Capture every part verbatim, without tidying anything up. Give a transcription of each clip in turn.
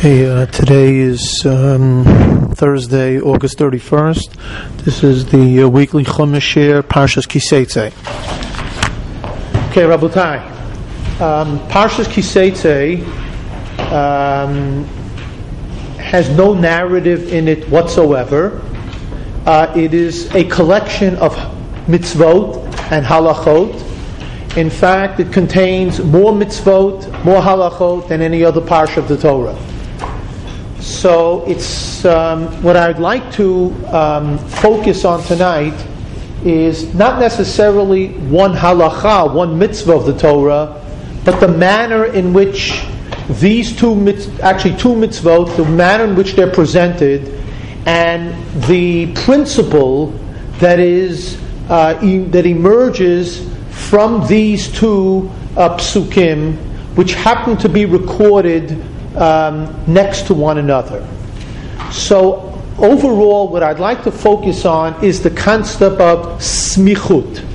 Okay, uh, today is um, Thursday, August thirty-first. This is the uh, weekly Chumash share, Parshas Kiseitze. Okay, Rabotai. Um, Parshas Kiseitze um, has no narrative in it whatsoever. Uh, it is a collection of mitzvot and halachot. In fact, it contains more mitzvot, more halachot than any other parsha of the Torah. So it's um, what I'd like to um, focus on tonight is not necessarily one halacha, one mitzvah of the Torah, but the manner in which these two, mitz- actually two mitzvot, the manner in which they're presented, and the principle that is uh, e- that emerges from these two uh, psukim, which happen to be recorded Um, next to one another. So overall, what I'd like to focus on is the concept of smichut.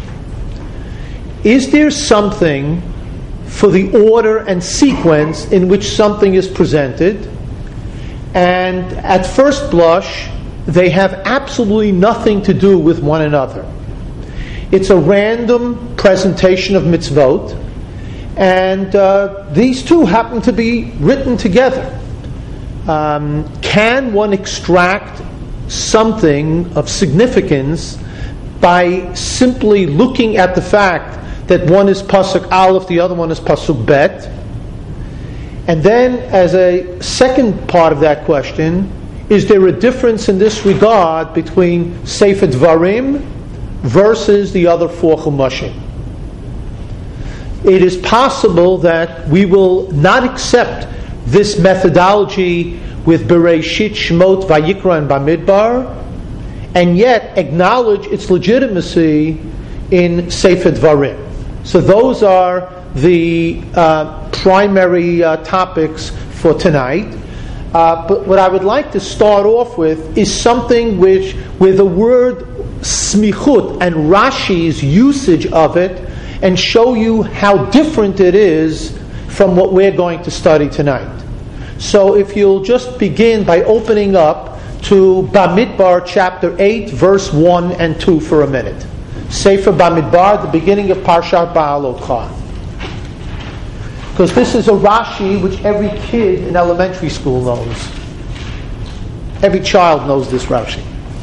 Is there something for the order and sequence in which something is presented? And at first blush, they have absolutely nothing to do with one another. It's a random presentation of mitzvot, and uh, these two happen to be written together. Um, can one extract something of significance by simply looking at the fact that one is pasuk aleph, the other one is pasuk bet? And then, as a second part of that question, is there a difference in this regard between Sefer Dvarim versus the other four chumashim? It is possible that we will not accept this methodology with Bereshit, Shemot, Vayikra, and Bamidbar, and yet acknowledge its legitimacy in Sefer Dvarim. So those are the uh, primary uh, topics for tonight. Uh, but what I would like to start off with is something which, with the word smichut and Rashi's usage of it, and show you how different it is from what we're going to study tonight. So if you'll just begin by opening up to Bamidbar chapter eight, verse one and two for a minute. Sefer Bamidbar, the beginning of Parshat Ba'alotcha. Because this is a Rashi which every kid in elementary school knows. Every child knows this Rashi.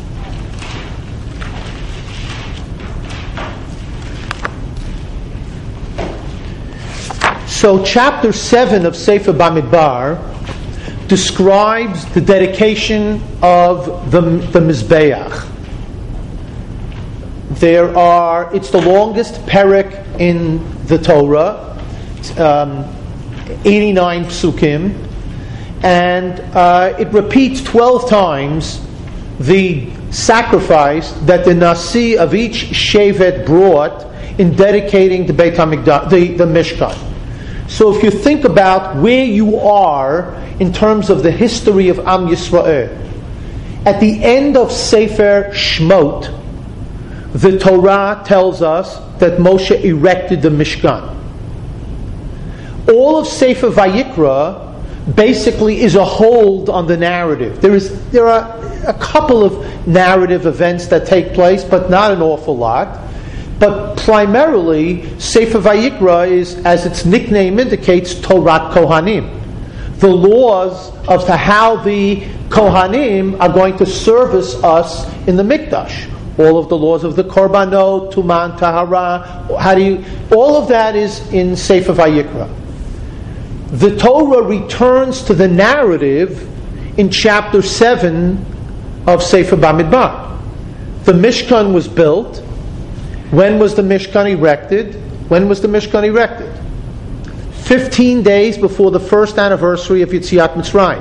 So chapter seven of Sefer Bamidbar describes the dedication of the, the Mizbeach. There are, it's the longest perek in the Torah, um, eighty-nine psukim, and uh, it repeats twelve times the sacrifice that the Nasi of each Shevet brought in dedicating the Beit HaMikdash, the, the Mishkan. So if you think about where you are in terms of the history of Am Yisrael, at the end of Sefer Shemot, the Torah tells us that Moshe erected the Mishkan. All of Sefer Vayikra basically is a hold on the narrative. There is there are a couple of narrative events that take place, but not an awful lot. But primarily, Sefer Vayikra is, as its nickname indicates, Torat Kohanim. The laws of the, how the Kohanim are going to service us in the Mikdash. All of the laws of the Korbanot, Tuman, Tahara, how do you, all of that is in Sefer Vayikra. The Torah returns to the narrative in chapter seven of Sefer Bamidbar. The Mishkan was built. When was the Mishkan erected? When was the Mishkan erected? Fifteen days before the first anniversary of Yetziat Mitzrayim.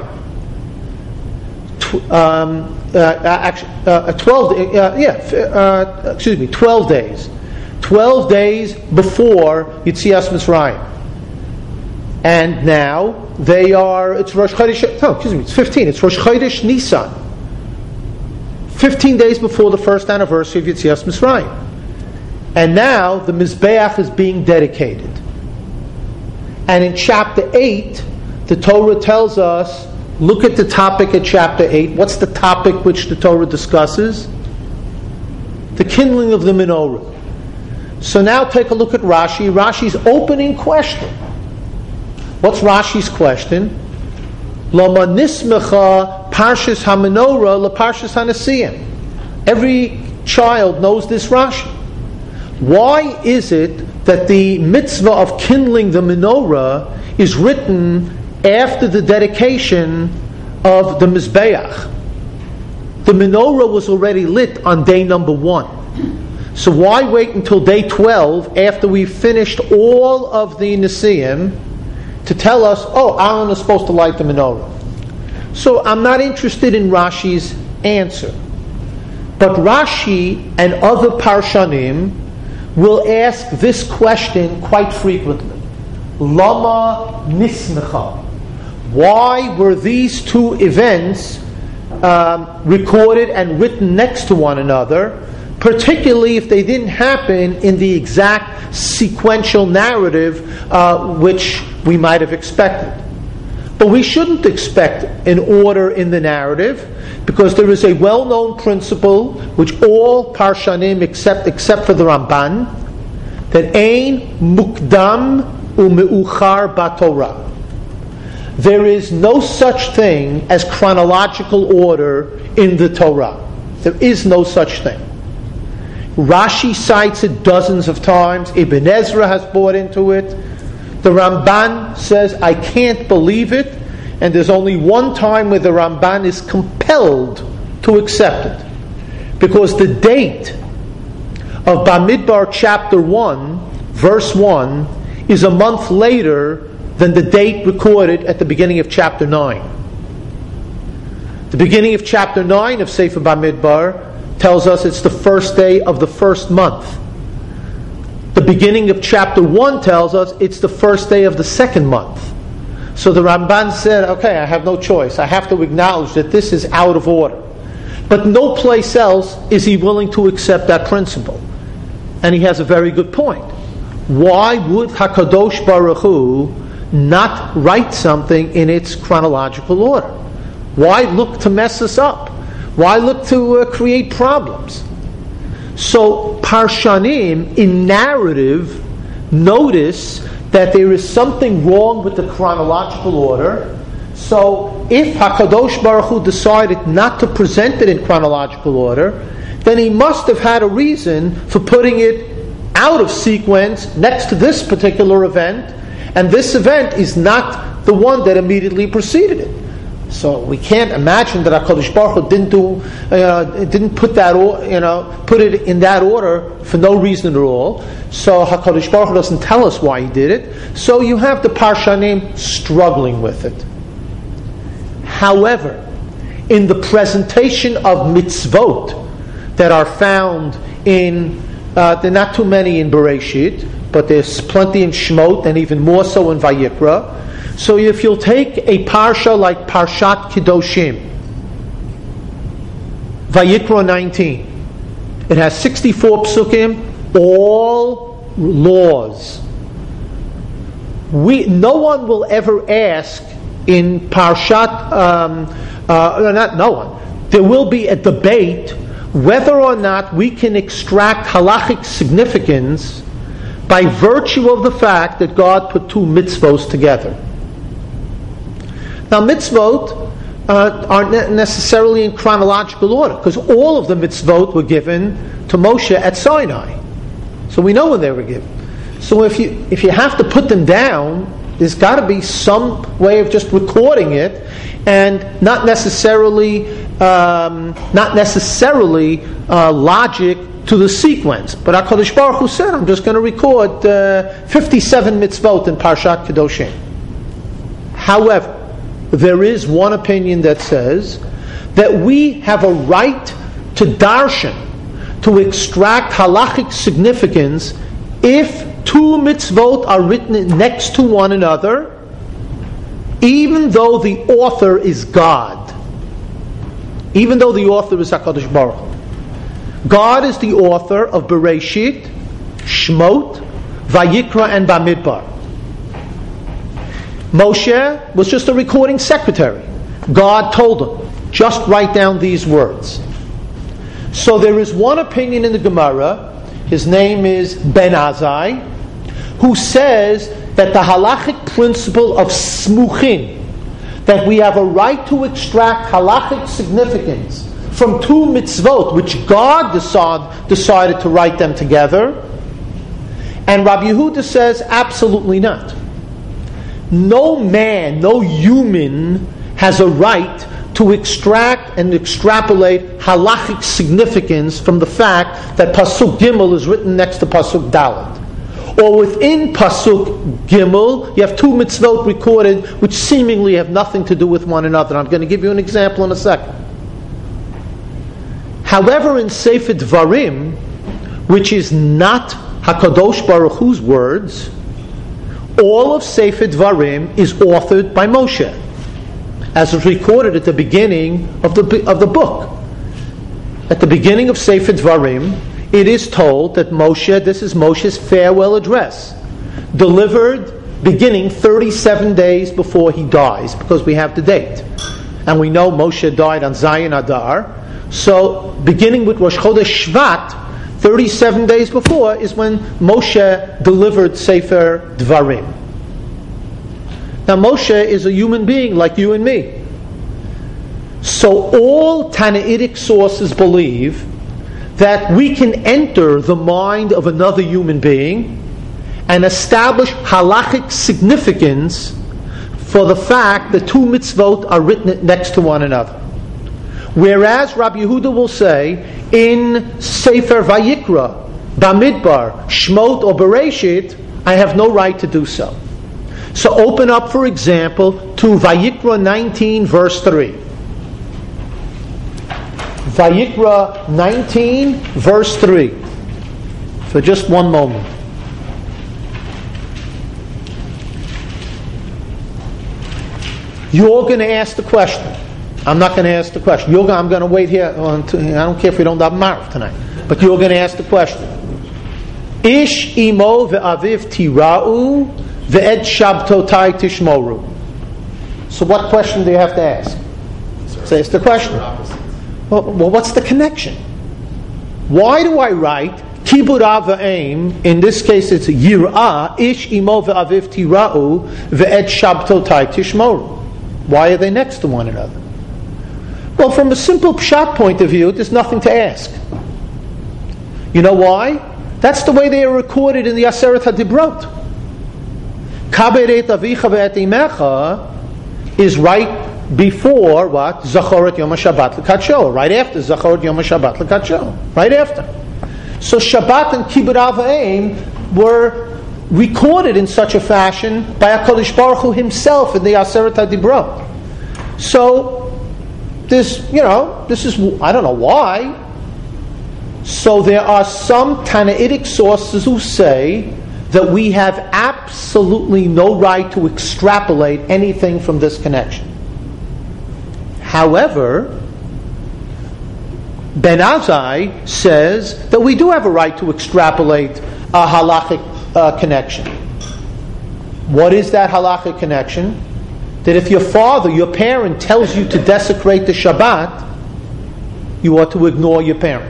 Tw- um, uh, actually, uh, twelve. Uh, yeah, uh, excuse me. Twelve days. Twelve days before Yetziat Mitzrayim. And now they are. It's Rosh Chodesh. No, excuse me. It's fifteen. It's Rosh Chodesh Nisan. Fifteen days before the first anniversary of Yetziat Mitzrayim. And now the Mizbeach is being dedicated. And in chapter eight, the Torah tells us, look at the topic at chapter eight. What's the topic which the Torah discusses? The kindling of the menorah. So now take a look at Rashi. Rashi's opening question. What's Rashi's question? Lama nismecha parshas hamenorah la parshas hanasiyim. Every child knows this Rashi. Why is it that the mitzvah of kindling the menorah is written after the dedication of the Mizbeach? The menorah was already lit on day number one. So why wait until day twelve after we've finished all of the Nesiim to tell us, oh, Aaron is supposed to light the menorah? So I'm not interested in Rashi's answer. But Rashi and other Parshanim will ask this question quite frequently. Lama nismecha. Why were these two events um, recorded and written next to one another, particularly if they didn't happen in the exact sequential narrative uh, which we might have expected? But we shouldn't expect an order in the narrative, because there is a well-known principle which all Parshanim accept except for the Ramban, that Ein Mukdam U'Meuchar B'Torah. There is no such thing as chronological order in the Torah. There is no such thing. Rashi cites it dozens of times. Ibn Ezra has bought into it. The Ramban says, I can't believe it, and there's only one time where the Ramban is compelled to accept it. Because the date of Bamidbar chapter one, verse one, is a month later than the date recorded at the beginning of chapter nine. The beginning of chapter nine of Sefer Bamidbar tells us it's the first day of the first month. The beginning of chapter one tells us it's the first day of the second month. So the Ramban said, okay, I have no choice. I have to acknowledge that this is out of order. But no place else is he willing to accept that principle. And he has a very good point. Why would HaKadosh Baruch Hu not write something in its chronological order? Why look to mess us up? Why look to uh, create problems? So Parshanim, in narrative, notice that there is something wrong with the chronological order. So if HaKadosh Baruch Hu decided not to present it in chronological order, then he must have had a reason for putting it out of sequence next to this particular event, and this event is not the one that immediately preceded it. So we can't imagine that HaKadosh Baruch Hu didn't do, uh, didn't put that, you know, put it in that order for no reason at all. So HaKadosh Baruch Hu doesn't tell us why he did it. So you have the Parshanim struggling with it. However, in the presentation of mitzvot that are found in, uh, there are not too many in Bereshit, but there's plenty in Shemot and even more so in Vayikra. So if you'll take a parsha like Parshat Kedoshim, Vayikra nineteen, it has sixty-four psukim, all laws. We, no one will ever ask in Parshat, um, uh, not no one, there will be a debate whether or not we can extract halachic significance by virtue of the fact that God put two mitzvos together. Now, mitzvot uh, aren't necessarily in chronological order, because all of the mitzvot were given to Moshe at Sinai. So we know when they were given. So if you if you have to put them down, there's got to be some way of just recording it, and not necessarily um, not necessarily uh, logic to the sequence. But HaKadosh Baruch Hu said, I'm just going to record uh, fifty-seven mitzvot in Parshat Kedoshim. However, there is one opinion that says that we have a right to darshan, to extract halachic significance, if two mitzvot are written next to one another, even though the author is God. Even though the author is HaKadosh Baruch Hu. God is the author of Bereshit, Shemot, Vayikra, and Bamidbar. Moshe was just a recording secretary. God told him, just write down these words. So there is one opinion in the Gemara, his name is Ben Azai, who says that the halachic principle of smuchin, that we have a right to extract halachic significance from two mitzvot, which God decide, decided to write them together, and Rabbi Yehuda says absolutely not. No man, no human has a right to extract and extrapolate halachic significance from the fact that Pasuk Gimel is written next to Pasuk Dalet. Or within Pasuk Gimel, you have two mitzvot recorded which seemingly have nothing to do with one another. I'm going to give you an example in a second. However, in Sefer Dvarim, which is not HaKadosh Baruch Hu's words, all of Sefer Dvarim is authored by Moshe, as is recorded at the beginning of the of the book. At the beginning of Sefer Dvarim, it is told that Moshe, this is Moshe's farewell address, delivered beginning thirty-seven days before he dies, because we have the date. And we know Moshe died on Zayin Adar, so beginning with Rosh Chodesh Shvat, thirty-seven days before is when Moshe delivered Sefer Dvarim. Now Moshe is a human being like you and me. So all Tannaitic sources believe that we can enter the mind of another human being and establish halachic significance for the fact that two mitzvot are written next to one another. Whereas Rabbi Yehuda will say in Sefer Vayikra, Bamidbar, Shmot or Bereshit, I have no right to do so. So open up, for example, to Vayikra nineteen, verse three. Vayikra nineteen, verse three. For just one moment. You're going to ask the question. I'm not going to ask the question. You're going, I'm going to wait here. Until, I don't care if we don't have Marv tonight. But you're going to ask the question. Ish imo ve'aviv tira'u ve'ed shabtotai tishmoru. So what question do you have to ask? Say it's the question. Well, well, what's the connection? Why do I write kibud av v'aim? In this case, it's yirah. Ish imo ve'aviv tira'u ve'ed shabtotai tishmoru. Why are they next to one another? Well, from a simple pshat point of view, there's nothing to ask. You know why? That's the way they are recorded in the Aseret HaDibrot. Kaberet avicha ve'et imecha is right before what? Zachoret Yom HaShabbat l'kadsho. Right after Zachoret Yom HaShabbat l'kadsho. Right after. So Shabbat and Kibbud Av V'Aim were recorded in such a fashion by HaKadosh Baruch Hu himself in the Aseret HaDibrot. So this, you know, this is, I don't know why. So there are some Tannaitic sources who say that we have absolutely no right to extrapolate anything from this connection. However, Ben Azai says that we do have a right to extrapolate a halachic uh, connection. What is that halachic connection? That if your father, your parent, tells you to desecrate the Shabbat, you ought to ignore your parent.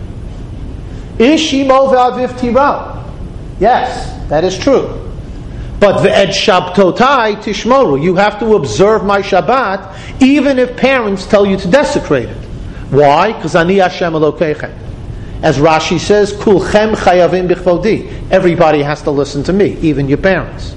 Ishimo ve'aviv tira'u. Yes, that is true. But ve'ed shabtotai tishmoru. You have to observe my Shabbat, even if parents tell you to desecrate it. Why? Because ani Hashem Elokeichem. As Rashi says, kulchem chayavim bichvodi. Everybody has to listen to me, even your parents.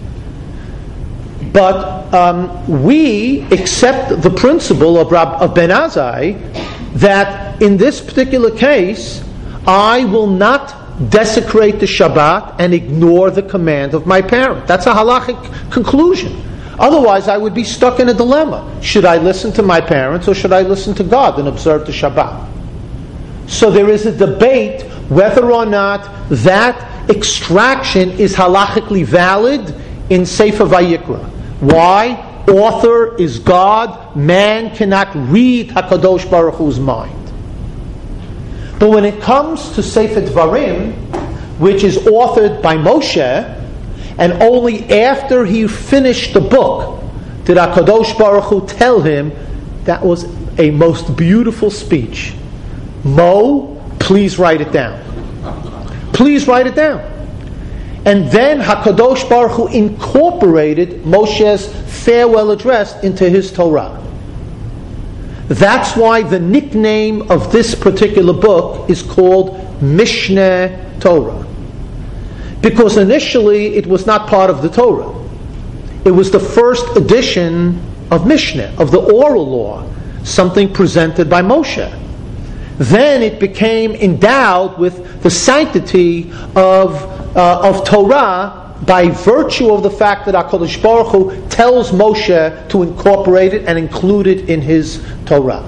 But um, we accept the principle of, Rab, of Ben Azai that in this particular case, I will not desecrate the Shabbat and ignore the command of my parent. That's a halachic conclusion. Otherwise, I would be stuck in a dilemma. Should I listen to my parents or should I listen to God and observe the Shabbat? So there is a debate whether or not that extraction is halachically valid in Sefer Vayikra. Why? Author is God. Man cannot read HaKadosh Baruch Hu's mind. But when it comes to Sefer Dvarim, which is authored by Moshe, And only after he finished the book did HaKadosh Baruch Hu tell him, that was a most beautiful speech. Mo, please write it down. Please write it down. And then HaKadosh Baruch Hu incorporated Moshe's farewell address into his Torah. That's why the nickname of this particular book is called Mishneh Torah. Because initially it was not part of the Torah. It was the first edition of Mishneh, of the oral law, something presented by Moshe. Then it became endowed with the sanctity of, uh, of Torah by virtue of the fact that HaKadosh Baruch Hu tells Moshe to incorporate it and include it in his Torah.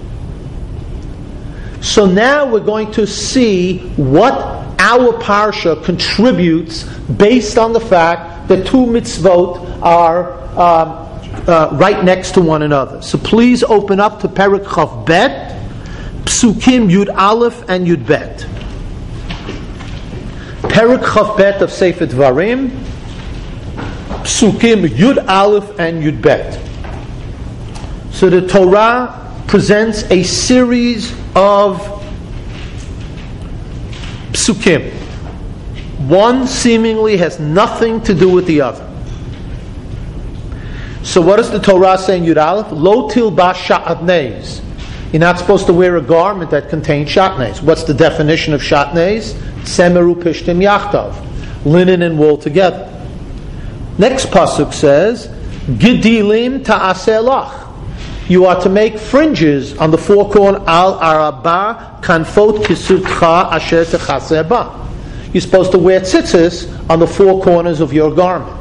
So now we're going to see what our parsha contributes based on the fact that two mitzvot are um, uh, right next to one another. So please open up to Perek Chav Bet, Psukim Yud Aleph and Yud Bet. Perek Chav Bet of Sefer Dvarim, Psukim Yud Aleph and Yud Bet. So the Torah presents a series of psukim. One seemingly has nothing to do with the other. So what does the Torah say in Yud Aleph? Lo tilbash shatnez. You're not supposed to wear a garment that contains shatnez. What's the definition of shatnez? Tzemeru pishtim yachtav. Linen and wool together. Next pasuk says, Gidilim ta'aseh lach. You are to make fringes on the four corners. Al araba kanfot kisutcha asher techaseh ba. You're supposed to wear tzitzis on the four corners of your garment.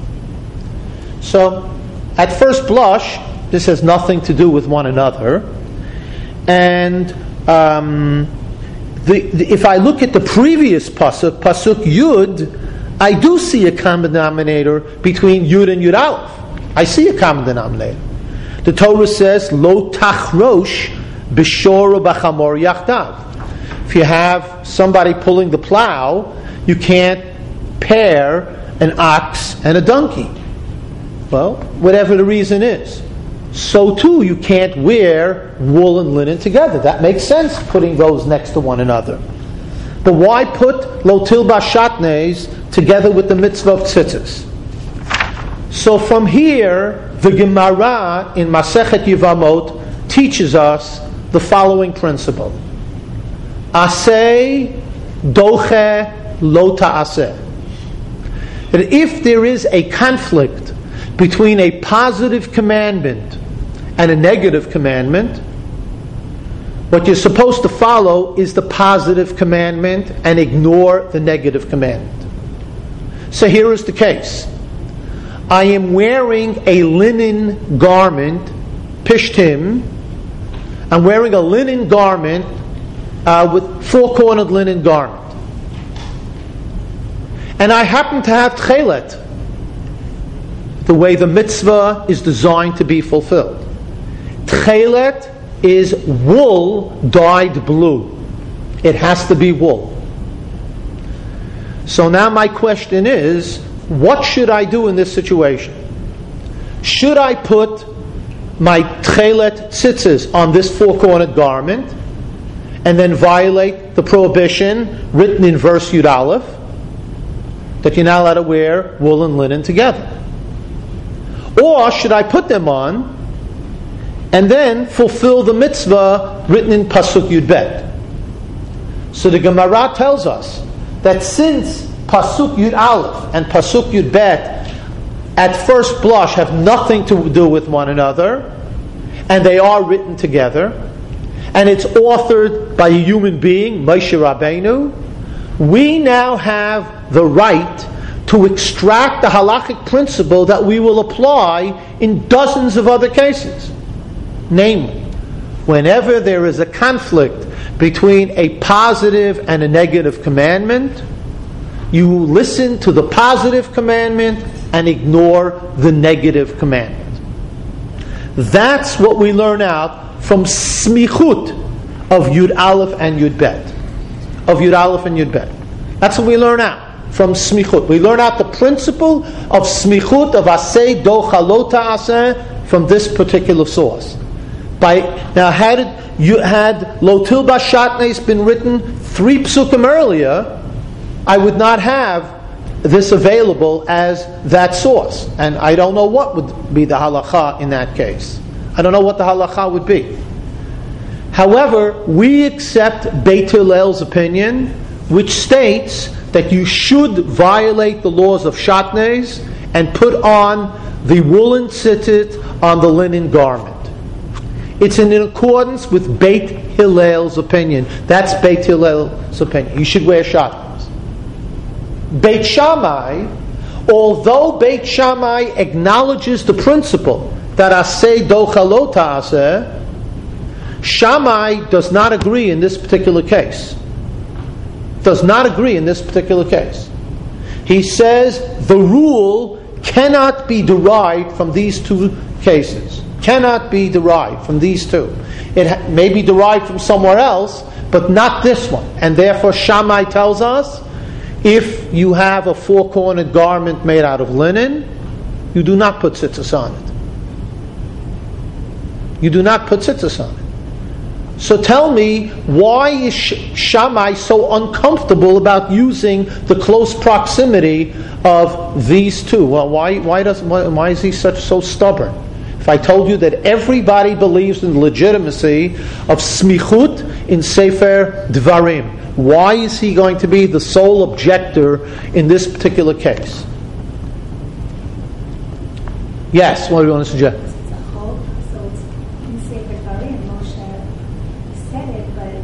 So, at first blush, this has nothing to do with one another. And um, the, the, if I look at the previous pasuk, pasuk Yud, I do see a common denominator between Yud and Yud Aleph. I see a common denominator. The Torah says, Lo tachrosh b'shor b'chamor yachdav. If you have somebody pulling the plow, you can't pair an ox and a donkey. Well, whatever the reason is. So too, you can't wear wool and linen together. That makes sense, putting those next to one another. But why put lo tilbash shatnez together with the mitzvah of tzitzis? So from here, the Gemara in Masechet Yevamot teaches us the following principle. Aseh doche lo ta'aseh. That if there is a conflict between a positive commandment and a negative commandment, what you're supposed to follow is the positive commandment and ignore the negative commandment. So here is the case. I am wearing a linen garment, pishtim. I'm wearing a linen garment uh, with four-cornered linen garment. And I happen to have tchelet, the way the mitzvah is designed to be fulfilled. Tchelet is wool dyed blue. It has to be wool. So now my question is, what should I do in this situation? Should I put my tchelet tzitzis on this four-cornered garment and then violate the prohibition written in verse Yud Aleph that you're not allowed to wear wool and linen together? Or should I put them on and then fulfill the mitzvah written in Pasuk Yud Bet? So the Gemara tells us that since Pasuk Yud Aleph and Pasuk Yud Bet at first blush have nothing to do with one another, and they are written together, and it's authored by a human being, Moshe Rabbeinu, we now have the right to extract the halachic principle that we will apply in dozens of other cases. Namely, whenever there is a conflict between a positive and a negative commandment, you listen to the positive commandment and ignore the negative commandment. That's what we learn out from smichut of Yud Aleph and Yud Bet. Of Yud Aleph and Yud Bet. That's what we learn out. from smichut. We learn out the principle of smichut, of aseh do chalota aseh, from this particular source. By now, had you had Lotil Bashatnes been written three psukim earlier, I would not have this available as that source, and I don't know what would be the halacha in that case. I don't know what the halacha would be. However, we accept Beit Hillel's opinion, which states that you should violate the laws of shatnez and put on the woolen tzitzit on the linen garment. It's in accordance with Beit Hillel's opinion. That's Beit Hillel's opinion. You should wear shatnez. Beit Shammai, although Beit Shammai acknowledges the principle that aseh do chalota aseh, Shammai does not agree in this particular case. Does not agree in this particular case. He says the rule cannot be derived from these two cases. Cannot be derived from these two. It ha- may be derived from somewhere else, but not this one. And therefore Shammai tells us, if you have a four-cornered garment made out of linen, you do not put tzitzis on it. You do not put tzitzis on it. So tell me, why is Shammai so uncomfortable about using the close proximity of these two? Well, why why does why, why is he such so stubborn? If I told you that everybody believes in the legitimacy of smichut in Sefer Dvarim, why is he going to be the sole objector in this particular case? Yes, what do you want to suggest? It's a hope, so it's in Sefer Dvarim, Moshe said it, but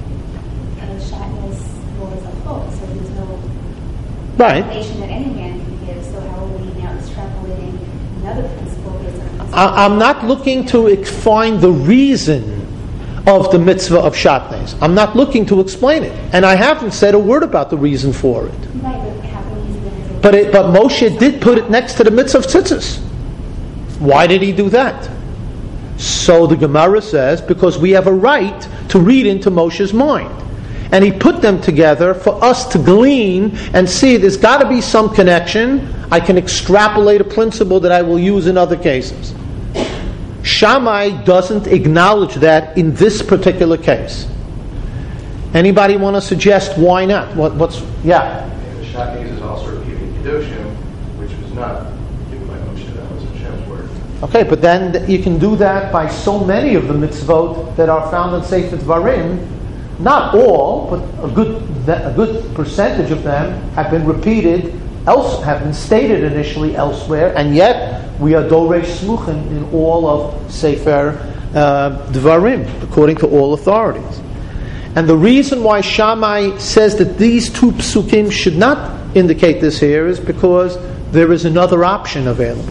Shatnez law is a hope, so there's no Right. explanation that any man can give, so how are we now extrapolating another principle based on principle? I, I'm not looking to find the reason of the mitzvah of shatnez. I'm not looking to explain it, and I haven't said a word about the reason for it. Right, but how can we use it as a- But it, but Moshe did put it next to the mitzvah of tzitzis. Why did he do that? So the Gemara says, because we have a right to read into Moshe's mind. And he put them together for us to glean and see there's got to be some connection. I can extrapolate a principle that I will use in other cases. Shammai doesn't acknowledge that in this particular case. Anybody want to suggest why not? What, what's yeah? And the Shatnez is also repeating Kedoshim, which was not given by Moshe. That was Hashem's word. Okay, but then you can do that by so many of the mitzvot that are found in Sefer Dvarim. Not all, but a good a good percentage of them have been repeated, else have been stated initially elsewhere, and yet we are Dorei Smuchim in all of Sefer uh, Dvarim, according to all authorities. And the reason why Shammai says that these two psukim should not indicate this here is because there is another option available.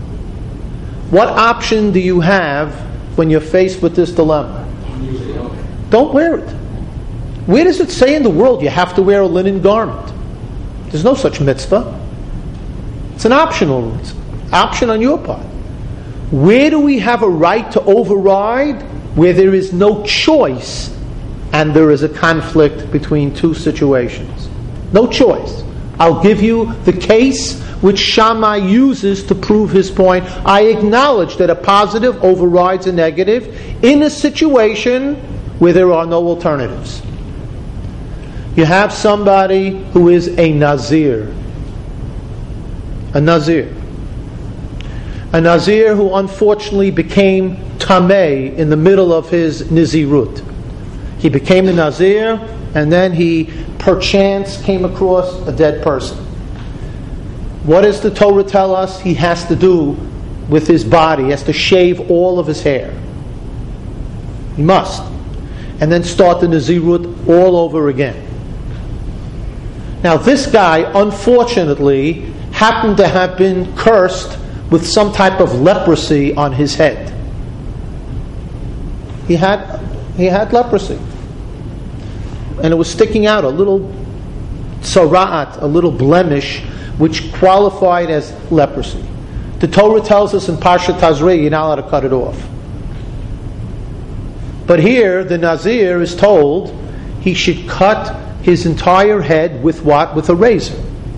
What option do you have when you're faced with this dilemma? Don't wear it. Where does it say in the world you have to wear a linen garment? There's no such mitzvah. It's an optional mitzvah. Option on your part. Where do we have a right to override where there is no choice and there is a conflict between two situations? No choice. I'll give you the case which Shammai uses to prove his point. I acknowledge that a positive overrides a negative in a situation where there are no alternatives. You have somebody who is a Nazir. A Nazir. A Nazir who unfortunately became Tameh in the middle of his Nizirut. He became a Nazir, and then he perchance came across a dead person. What does the Torah tell us he has to do with his body? He has to shave all of his hair. He must. And then start the Nazirut all over again. Now this guy, unfortunately, happened to have been cursed with some type of leprosy on his head. He had he had leprosy. And it was sticking out, a little tzara'at, a little blemish, which qualified as leprosy. The Torah tells us in Parshat Tazri, you're not allowed to cut it off. But here, the Nazir is told he should cut his entire head with what? With a razor.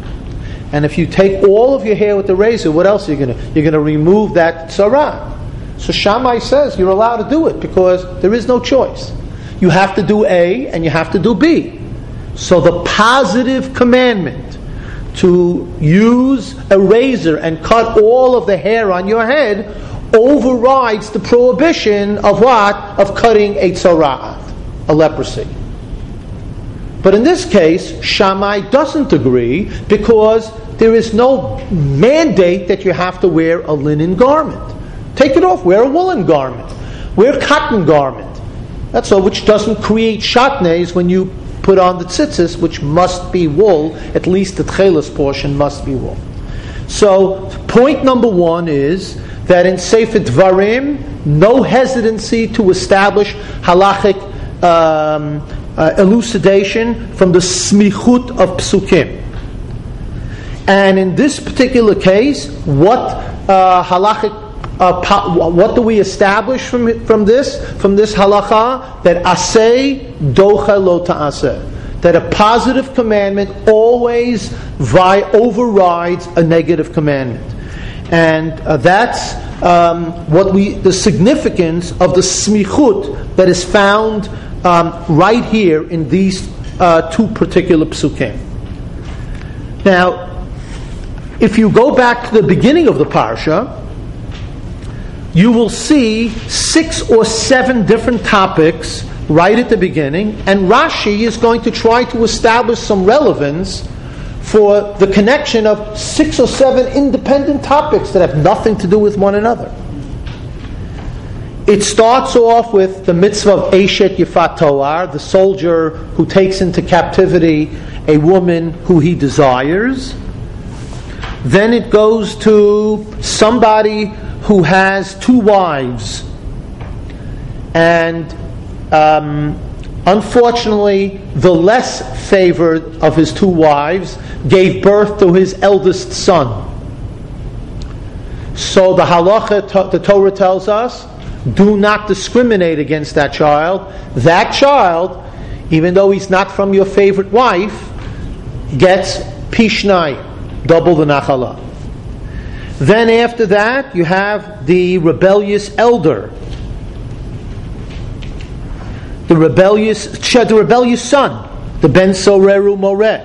And if you take all of your hair with the razor, what else are you going to? You're going to remove that tzara. So Shammai says you're allowed to do it because there is no choice. You have to do A and you have to do B. So the positive commandment to use a razor and cut all of the hair on your head overrides the prohibition of what? Of cutting a tzara'at, a leprosy. But in this case, Shammai doesn't agree because there is no mandate that you have to wear a linen garment. Take it off, wear a woolen garment. Wear a cotton garment. That's all, which doesn't create shatnez when you put on the tzitzis, which must be wool, at least the tchelis portion must be wool. So, point number one is that in Sefer Dvarim, no hesitancy to establish halachic um, uh, elucidation from the smichut of psukim. And in this particular case, what uh, halachic Uh, what do we establish from from this from this halacha? That aseh docha lo ta'aseh, that a positive commandment always vi- overrides a negative commandment, and uh, that's um, what we the significance of the smichut that is found um, right here in these uh, two particular psukim. Now, if you go back to the beginning of the parsha, you will see six or seven different topics right at the beginning, and Rashi is going to try to establish some relevance for the connection of six or seven independent topics that have nothing to do with one another. It starts off with the mitzvah of Eshet Yifat Toar, the soldier who takes into captivity a woman who he desires. Then it goes to somebody who has two wives, and um, unfortunately the less favored of his two wives gave birth to his eldest son. So the halacha, the Torah tells us, do not discriminate against that child. That child, even though he's not from your favorite wife, gets pishnai, double the nachala. Then after that, you have the rebellious elder, the rebellious, the rebellious son, the ben soreru moreh.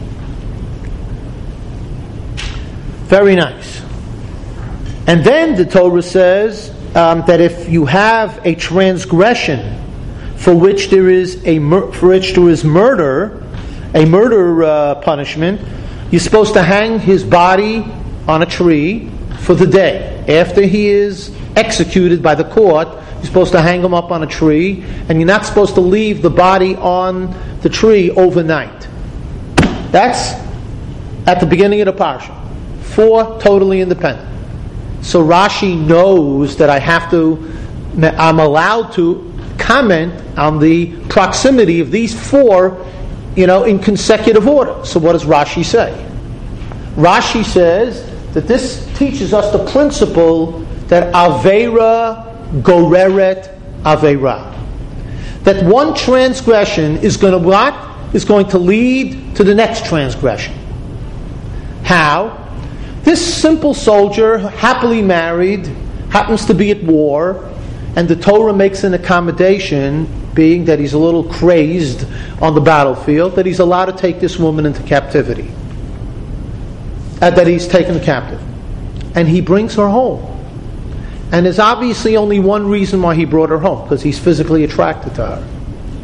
Very nice. And then the Torah says um, that if you have a transgression for which there is a mur- for which there is murder, a murder uh, punishment, you're supposed to hang his body on a tree for the day. After he is executed by the court, you're supposed to hang him up on a tree, and you're not supposed to leave the body on the tree overnight. That's at the beginning of the parsha. Four totally independent. So Rashi knows that I have to, I'm allowed to comment on the proximity of these four, you know, in consecutive order. So what does Rashi say? Rashi says that this teaches us the principle that Aveira goreret Aveira. That one transgression is going to what? Is going to lead to the next transgression. How? This simple soldier, happily married, happens to be at war, and the Torah makes an accommodation, being that he's a little crazed on the battlefield, that he's allowed to take this woman into captivity. Uh, that he's taken captive. And he brings her home. And there's obviously only one reason why he brought her home, because he's physically attracted to her.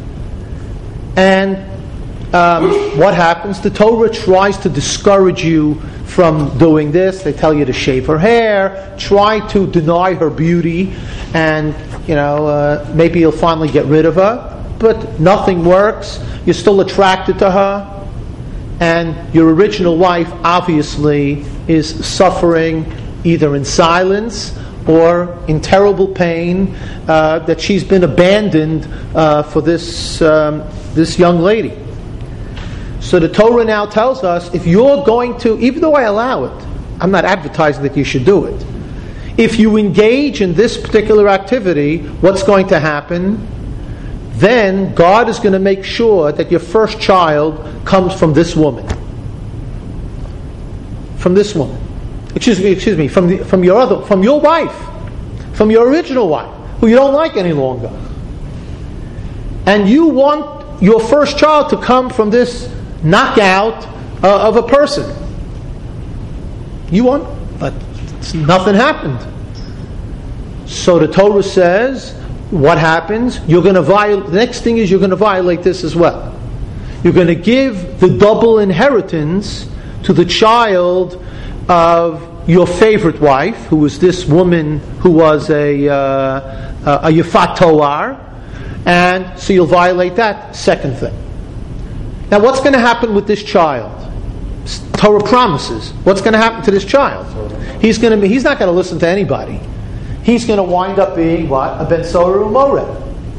And um, what happens? The Torah tries to discourage you from doing this. They tell you to shave her hair, try to deny her beauty, and you know uh, maybe you'll finally get rid of her. But nothing works. You're still attracted to her. And your original wife obviously is suffering either in silence or in terrible pain uh, that she's been abandoned uh, for this um, this young lady. So the Torah now tells us, if you're going to, even though I allow it, I'm not advertising that you should do it. If you engage in this particular activity, what's going to happen? Then God is going to make sure that your first child comes from this woman. from this woman. Excuse me, excuse me, from the, from your other, from your wife, from your original wife, who you don't like any longer. And you want your first child to come from this knockout uh, of a person. You want, but nothing happened. So the Torah says, what happens? You're going to violate. The next thing is you're going to violate this as well. You're going to give the double inheritance to the child of your favorite wife, who was this woman who was a uh, a Yafat Toar, and so you'll violate that second thing. Now, what's going to happen with this child? Torah promises. What's going to happen to this child? He's going to be. He's not going to listen to anybody. He's going to wind up being what? A Ben Sorah U'Moreh.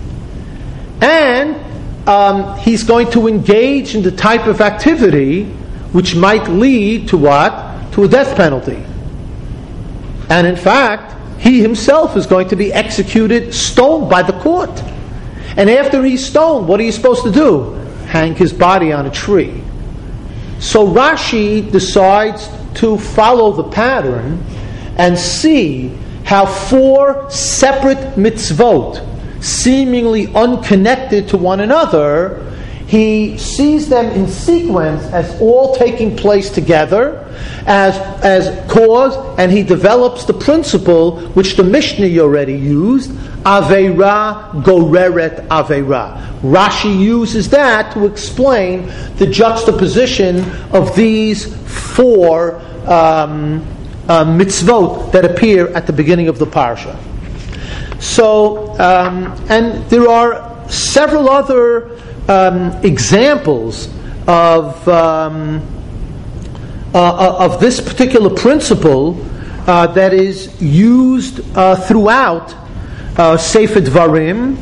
And um, he's going to engage in the type of activity which might lead to what? To a death penalty. And in fact, he himself is going to be executed, stoned by the court. And after he's stoned, what are you supposed to do? Hang his body on a tree. So Rashi decides to follow the pattern and see how four separate mitzvot, seemingly unconnected to one another, he sees them in sequence as all taking place together as as cause, and he develops the principle which the Mishnah already used, Aveira Goreret Aveira. Rashi uses that to explain the juxtaposition of these four um, uh, mitzvot that appear at the beginning of the parsha. So, um, and there are several other um, examples of um, uh, of this particular principle uh, that is used uh, throughout uh, Sefer Dvarim,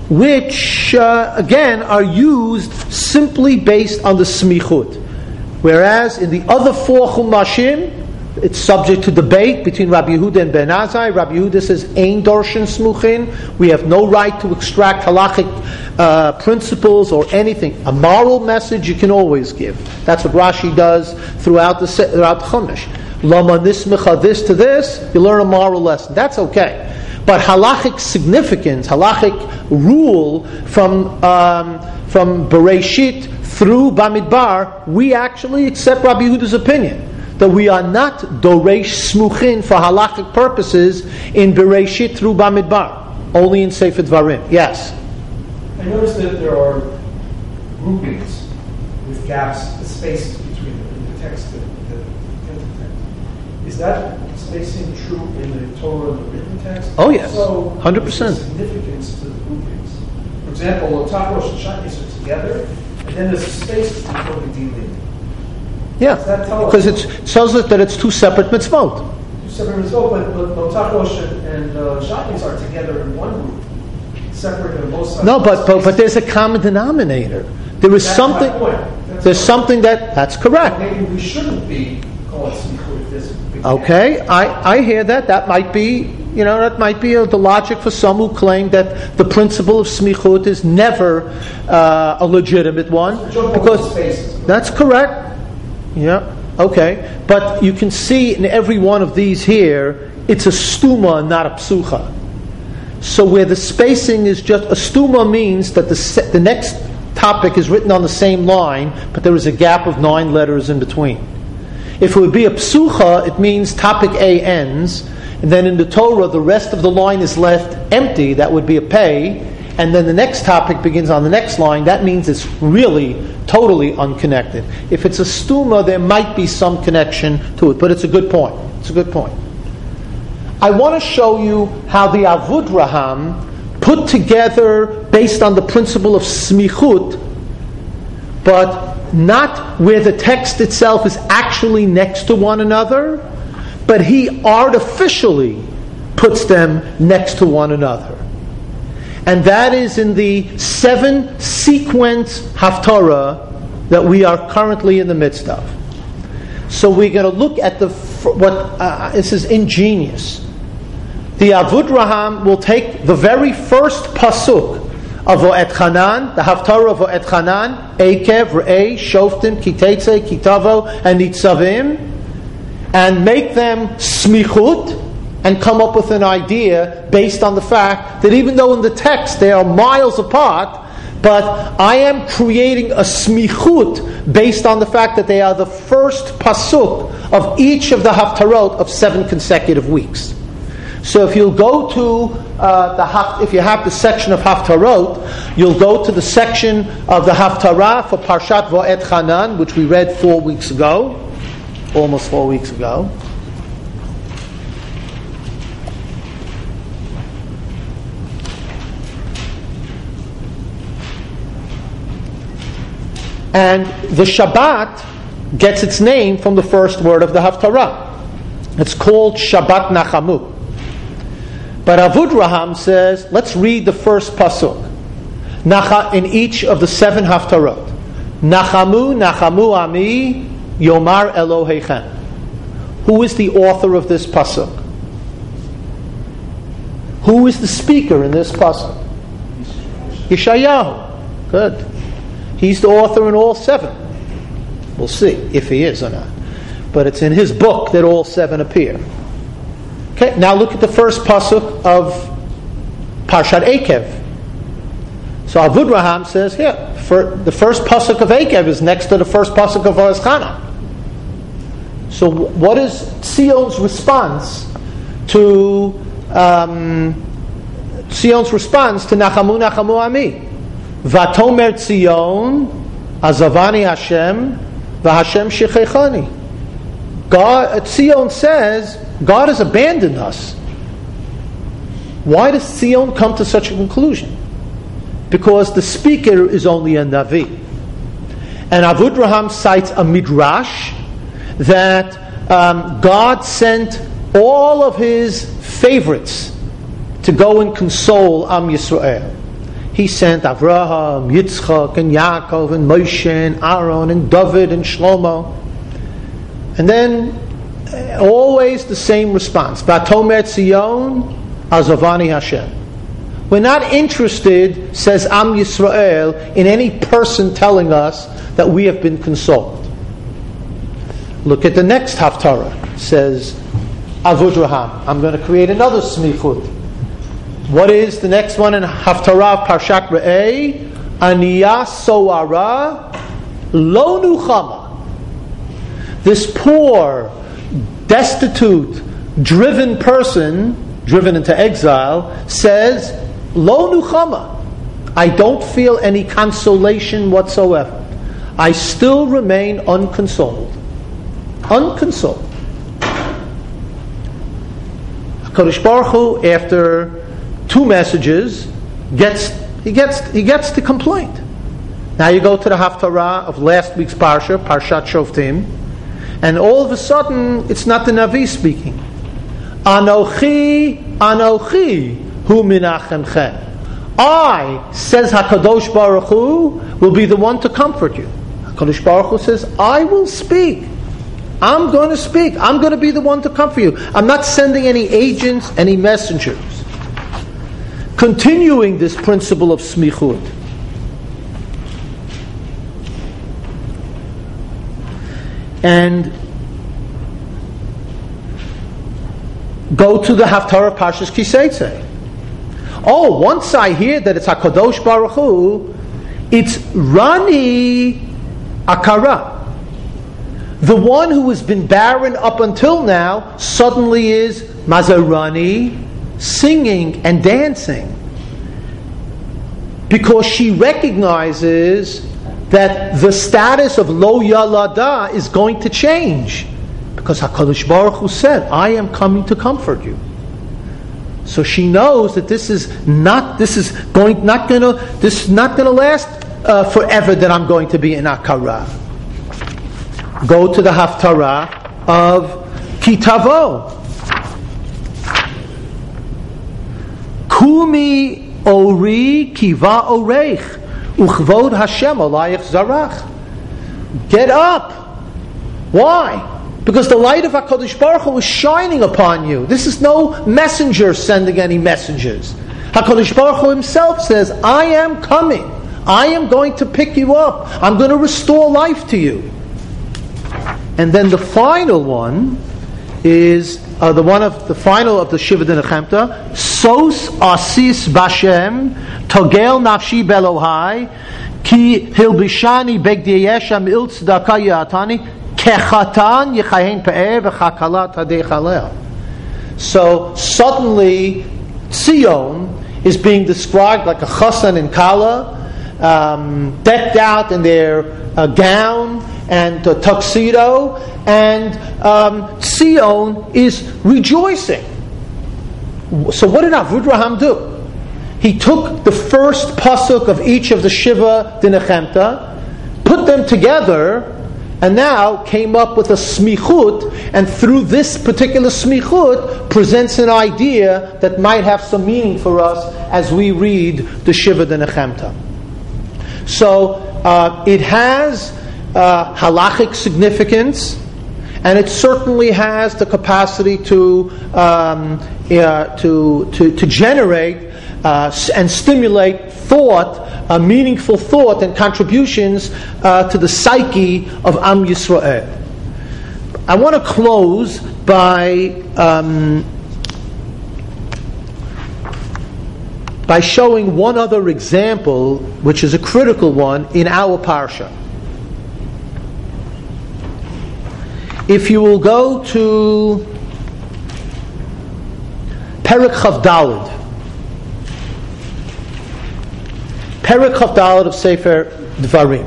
which uh, again are used simply based on the smichut, whereas in the other four chumashim it's subject to debate between Rabbi Yehuda and Ben Azai. Rabbi Yehuda says, Ein Dorshin Smuchin. We have no right to extract halachic uh, principles or anything. A moral message you can always give. That's what Rashi does throughout the throughout Chumash. Lama nismecha this to this, you learn a moral lesson. That's okay. But halachic significance, halachic rule from um, from Bereshit through Bamidbar, we actually accept Rabbi Yehuda's opinion that we are not doresh smuchin for halachic purposes in Bereshit through Bamidbar, only in Sefer Dvarim. Yes? I noticed that there are groupings with gaps, spaces between the, the text and the, the text. Is that spacing true in the Torah and the written text? Oh yes, so, one hundred percent. Significance to the groupings. For example, Otakosh and Shakis are together, and then there's a space before the dealing. Yeah, because it tells us that it's two separate mitzvot. Two separate mitzvot, but, but Otakosh and, and uh, Shakis are together in one group, separate on both sides. No, but, but but there's a common denominator. There is that's something. That's there's something that that's correct. Maybe we shouldn't be called smichut this. Okay, I, I hear that. That might be, you know, that might be uh, the logic for some who claim that the principle of smichut is never uh, a legitimate one, because that's correct. Yeah. Okay, but you can see in every one of these here, it's a stuma, not a psucha. So where the spacing is just a stuma means that the se- the next topic is written on the same line, but there is a gap of nine letters in between. If it would be a psucha, it means topic A ends, and then in the Torah, the rest of the line is left empty. That would be a pei, and then the next topic begins on the next line. That means it's really totally unconnected. If it's a stuma, there might be some connection to it, but it's a good point. It's a good point. I want to show you how the Avudraham put together based on the principle of smichut, but not where the text itself is actually next to one another, but he artificially puts them next to one another. And that is in the seven sequence Haftarah that we are currently in the midst of. So we're going to look at the what uh, this is ingenious. The Avudraham will take the very first pasuk of Vo'et Chanan, the Haftarah of Vo'et Chanan, Ekev, Re'ei, Shoftim, Kitetze, Kitavo, and Nitzavim, and make them smichut and come up with an idea based on the fact that even though in the text they are miles apart, but I am creating a smichut based on the fact that they are the first pasuk of each of the haftarot of seven consecutive weeks. So if you'll go to uh, the haft, if you have the section of haftarot, you'll go to the section of the haftarah for Parshat Va'et Chanan, which we read four weeks ago, almost four weeks ago. And the Shabbat gets its name from the first word of the haftarah. It's called Shabbat Nachamu. But Avudraham says, let's read the first pasuk in each of the seven haftarot. Nachamu, Nachamu Ami, Yomar Elohechem. Who is the author of this pasuk? Who is the speaker in this pasuk? Yeshayahu. Good. He's the author in all seven. We'll see if he is or not. But it's in his book that all seven appear. Okay, now look at the first pasuk of Parshat Eikev. So Avudraham says here, for the first pasuk of Eikev is next to the first pasuk of Va'eschana. So what is Tzion's response to um, Tzion's response to Nachamu Nachamu Ami? Vatomer Tzion Azavani Hashem VaHashem Shechechani. God, Tzion says, God has abandoned us. Why does Tzion come to such a conclusion? Because the speaker is only a Navi. And Avudraham cites a midrash that um, God sent all of his favorites to go and console Am Yisrael. He sent Avraham, Yitzchak, and Yaakov, and Moshe, and Aaron, and David, and Shlomo. And then, uh, always the same response. Vatomer Tzion, Azavani Hashem. We're not interested, says Am Yisrael, in any person telling us that we have been consoled. Look at the next haftarah. Says Avudraham, I'm going to create another smichut. What is the next one in haftarah Parshat Re'eh? Aniyah soara lo nuchama. This poor, destitute, driven person, driven into exile, says, Lo nuchama. I don't feel any consolation whatsoever. I still remain unconsoled. Unconsoled. HaKadosh Baruch Hu, after two messages, gets he gets he gets the complaint. Now you go to the haftarah of last week's parsha, Parshat Shoftim, and all of a sudden it's not the Navi speaking. Anochi, Anochi, hu minachemchem. I, says HaKadosh Baruch Hu, will be the one to comfort you. HaKadosh Baruch Hu says, I will speak. I'm going to speak. I'm going to be the one to comfort you. I'm not sending any agents, any messengers. Continuing this principle of smichut. And go to the Haftarah Parshas Kiseitzei. Oh, once I hear that it's HaKadosh Baruch Hu, it's Rani Akara. The one who has been barren up until now suddenly is Mazarani, singing and dancing. Because she recognizes that the status of Lo Yalada is going to change. Because HaKadosh Baruch Hu said, I am coming to comfort you. So she knows that this is not this is going not gonna this is not gonna last uh, forever. That I'm going to be in Akara. Go to the Haftarah of Kitavo. Kumi ori kiva oreich uchvod Hashem alayich zarach. Get up. Why? Because the light of HaKadosh Baruch Hu is shining upon you. This is no messenger sending any messages. HaKadosh Baruch Hu himself says, I am coming. I am going to pick you up. I'm going to restore life to you. And then the final one, is uh, the one of the final of the Shiva D'Nechemta. Sos asis bashem togel nafshi belohai ki hilbishani begdi yeshem il tzedakah yatani kechatan yechayin pe'eh v'chakalat hadei. So suddenly Tzion is being described like a chassan in Kala, um, decked out in their uh, gown and uh, tuxedo, and um, Tzion is rejoicing. So what did Avudraham do? He took the first pasuk of each of the Shiva D'Nechemta, put them together, and now came up with a smichut, and through this particular smichut presents an idea that might have some meaning for us as we read the Shiva D'Nechemta. So uh, it has uh, halachic significance, and it certainly has the capacity to um, uh, to, to to generate uh, and stimulate thought, uh, meaningful thought, and contributions uh, to the psyche of Am Yisrael. I want to close by um, by showing one other example, which is a critical one in our parsha. If you will go to Perek Chav Daled, Perek Chav Daled of Sefer Dvarim.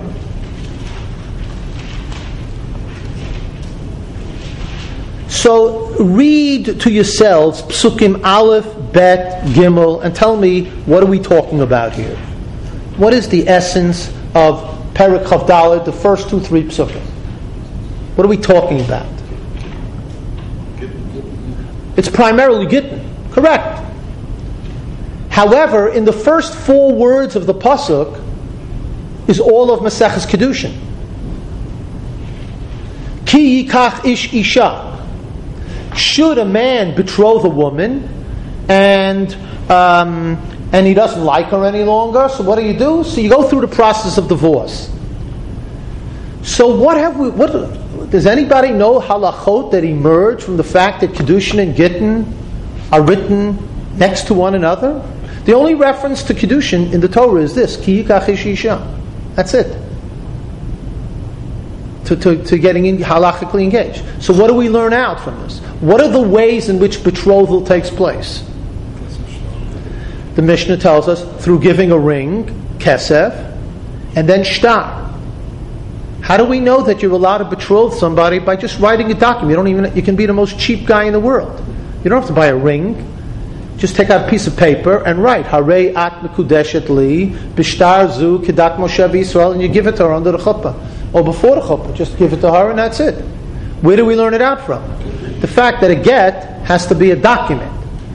So read to yourselves Psukim Aleph, Bet, Gimel, and tell me, what are we talking about here? What is the essence of Perek Chav Daled, the first two, three Psukim? What are we talking about? It's primarily Gittin, correct. However, in the first four words of the pasuk is all of Maseches Kedushin. Ki yikach ish isha. Should a man betroth a woman and um, and he doesn't like her any longer, so what do you do? So you go through the process of divorce. So what have we? What does anybody know halachot that emerge from the fact that Kedushin and Gittin are written next to one another? The only reference to Kedushin in the Torah is this: Ki yikach ish isha. That's it. To, to, to getting in, halachically engaged. So what do we learn out from this? What are the ways in which betrothal takes place? The Mishnah tells us through giving a ring, kesef, and then shtar. How do we know that you're allowed to betroth somebody? By just writing a document. You don't even. You can be the most cheap guy in the world. You don't have to buy a ring. Just take out a piece of paper and write Harei at mekudeshet li b'shtar zu kedat Moshe b'Yisrael, and you give it to her under the chuppah or before the chuppah. Just give it to her, and that's it. Where do we learn it out from? The fact that a get has to be a document.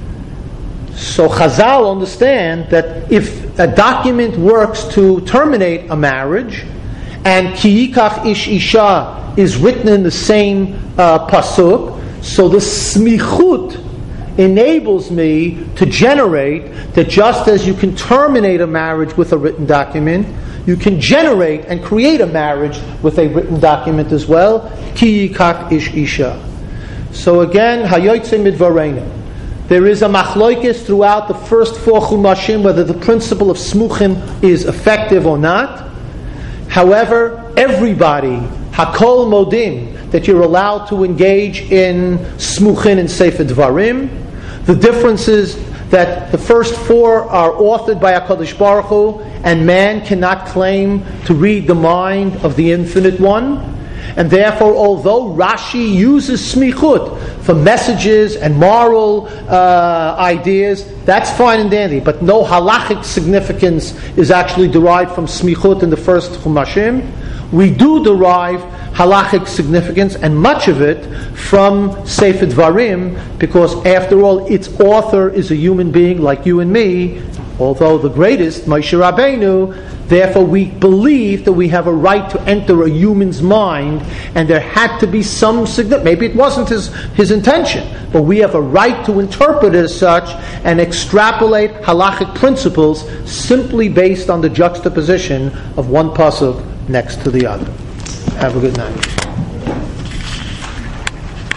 So Chazal understand that if a document works to terminate a marriage, and Ki yikach ish isha is written in the same uh, pasuk, so the smichut enables me to generate that just as you can terminate a marriage with a written document, you can generate and create a marriage with a written document as well. Ki yikach ish isha. So again, hayotze midvareinu. There is a machloikis throughout the first four chumashim whether the principle of smuchim is effective or not. However, everybody, hakol modim, that you're allowed to engage in smuchin and sefer dvarim. The difference is that the first four are authored by HaKadosh Baruch Hu, and man cannot claim to read the mind of the Infinite One. And therefore, although Rashi uses smichut for messages and moral uh, ideas, that's fine and dandy. But no halachic significance is actually derived from smichut in the first chumashim. We do derive halachic significance, and much of it, from Sefer Dvarim, because after all, its author is a human being like you and me, although the greatest, Moshe Rabbeinu. Therefore, we believe that we have a right to enter a human's mind, and there had to be some significance. Maybe it wasn't his, his intention, but we have a right to interpret it as such and extrapolate halachic principles simply based on the juxtaposition of one pasuk next to the other. Have a good night.